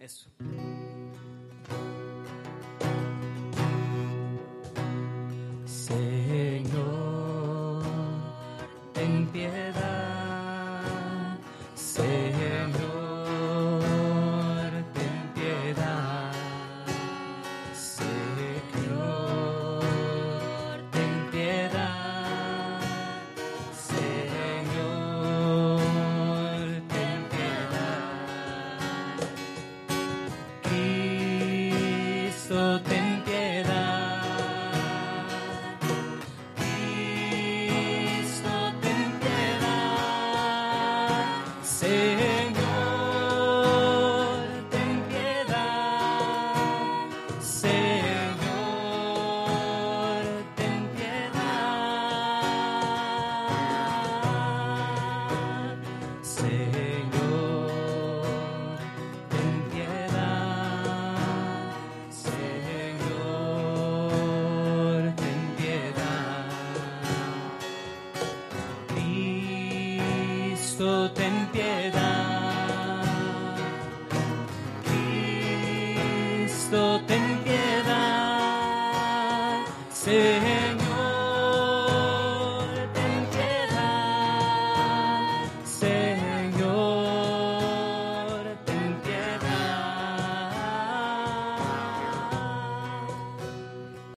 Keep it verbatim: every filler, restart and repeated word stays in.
Eso. Señor, ten piedad. Señor, ten piedad. Señor, ten piedad. Señor, ten piedad. Cristo, ten piedad. Cristo, ten piedad. Señor, ten piedad. Señor, ten piedad. Señor, ten piedad. Señor, ten piedad. Cristo, ten piedad. Cristo, ten piedad. Señor,